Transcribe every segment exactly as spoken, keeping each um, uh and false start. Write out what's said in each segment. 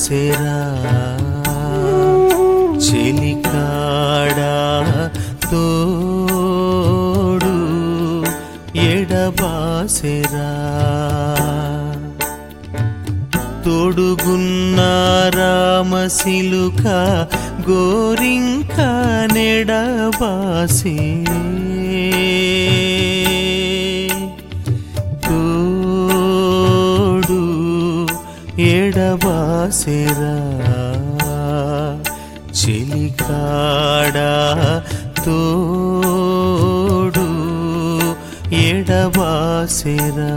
ఎడబాసెరా చెలికాడా తోడు ఎడబాసెరా తోడుగున్న రామశిలుక గోరింక నెడబాసే తోడు ఎడబాసెరా చెలికాడా తోడు ఎడబాసెరా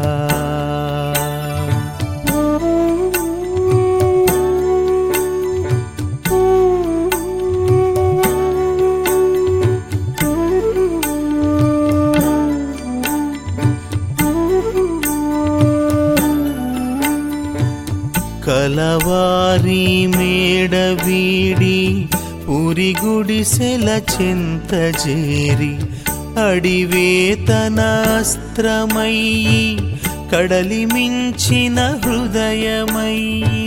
కలవారి మేడ వీడి పురి గుడిసెల చెంత చేరి అడివే తనాస్త్రమయ్యి కడలి మించిన హృదయమయ్యి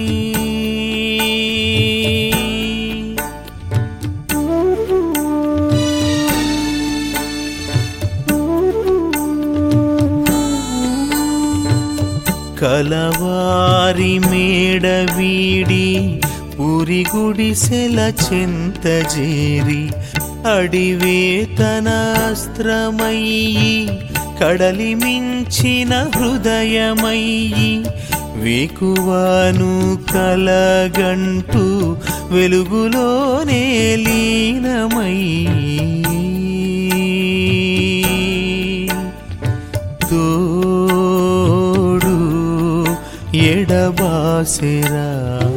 కలవారి మేడ వీడి పురి గుడిసెల చెంత చేరి అడివే తనాస్త్రమయ్యి కడలి మించిన హృదయమయ్యి వేకువాను కలగంటూ వెలుగులోనే లీనమయ్యి తోడు ఎడబాసెరా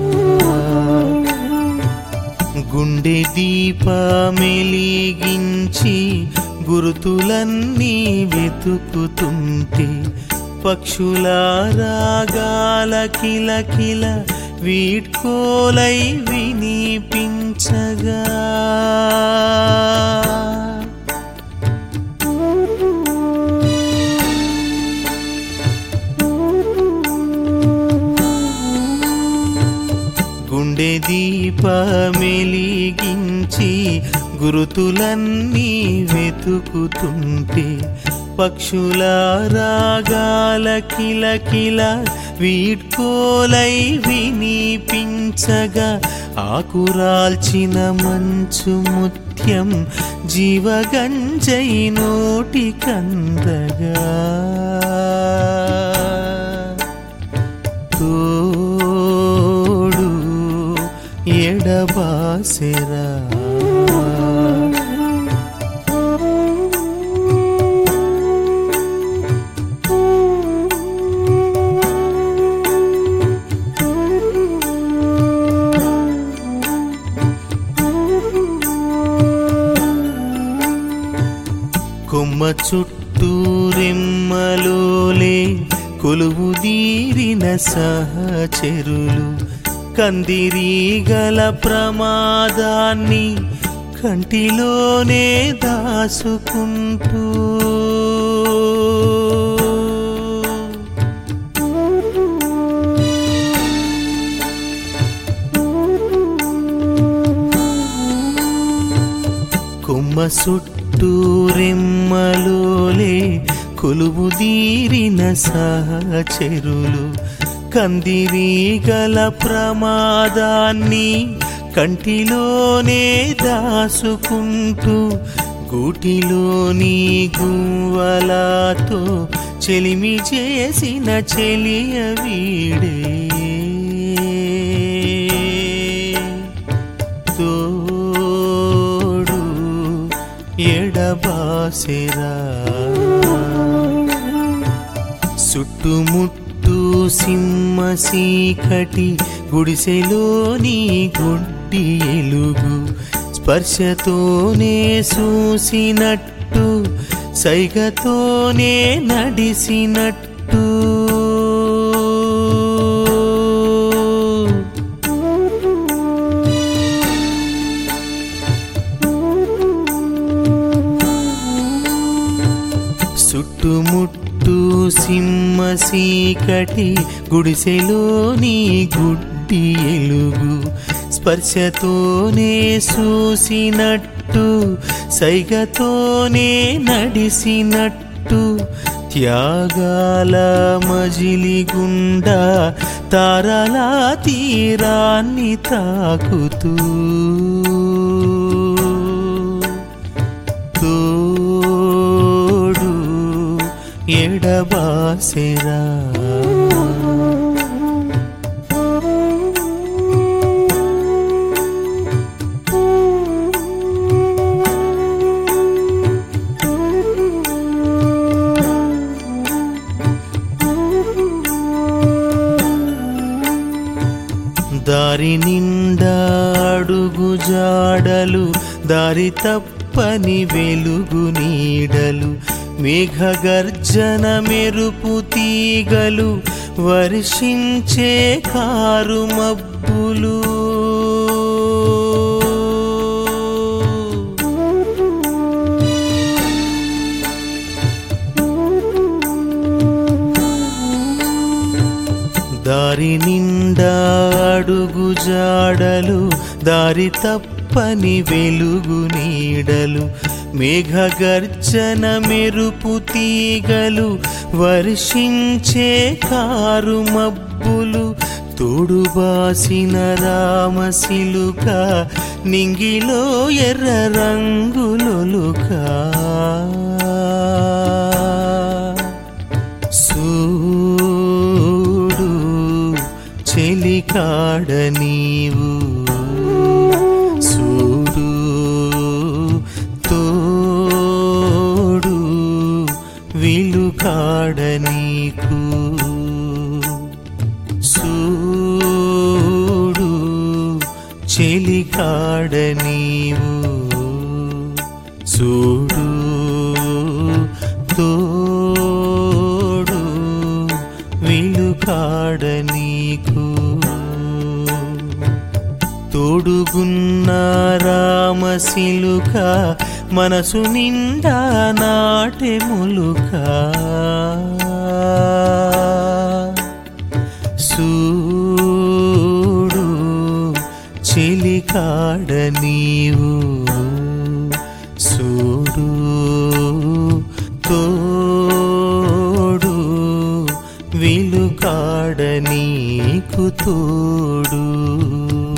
గుండె దీపమెలిగించి గురుతులన్నీ వెతుకుతుంటే పక్షుల రాగాల కిలకిల వీడ్కోలై వినిపించగా గుండె దీపమెలిగించి గురుతులన్నీ వెతుకుతుంటే పక్షుల రాగాల కిలకిల వీడ్కోలై వినిపించగా ఆకురాల్చిన మంచు ముత్యం జీవగంజై నోటి కందగా తోడు ఎడబాసెరా కొమ్మ చుట్టూ రెమ్మలోలే కొలువుదీరిన సహచరులు కందిరీగల ప్రమాదాన్ని కంటిలోనే దాసుకుంటూ కొమ్మ చుట్టూ రెమ్మలోలే కొలువుదీరిన సహచరులు కందిరీగల ప్రమాదాన్ని కంటిలోనే దాసుకుంటూ గూటిలోని గువ్వలతో చెలిమి చేసిన చెలియ వీడే తోడు ఎడబాసెరా చుట్టుముట్టు సింహ సీకటి గుడిసెలోని గుడ్డి ఎలుగు స్పర్శతోనే చూసినట్టు సైగతోనే నడిసినట్టు చుట్టుముట్టు సింహ సీకటి గుడిసెలోని గుడ్డి గుడ్డి ఎలుగు స్పర్శతోనే చూసినట్టు సైగతోనే నడిసినట్టు త్యాగాల మజిలి గుండా తారల తీరాన్ని తాకుతూ తోడు ఎడబాసెరా దారి నిండా అడుగు జాడలు దారి తప్పని వెలుగు నీడలు మేఘ గర్జన మెరుపు తీగలు వర్షించే కారు మబ్బులు దారి నిండా అడుగు జాడలు దారి తప్పని వెలుగు నీడలు మేఘ గర్జన మెరుపు తీగలు వర్షించే కారు మబ్బులు తోడుబాసిన రామశిలుక నింగిలో ఎర్ర రంగులొలుక సూడు చెలికాడ నీవు సూడు తోడు విలుకాడ నీకు సూడు చెలికాడ నీవు సూడు తోడు విలుకాడ నీకు తోడుగున్న రామశిలుక మనసు నిండా నాటె ములుక సూడు చెలికాడ నీవు సూడు తోడు విలుకాడ నీకు తోడు.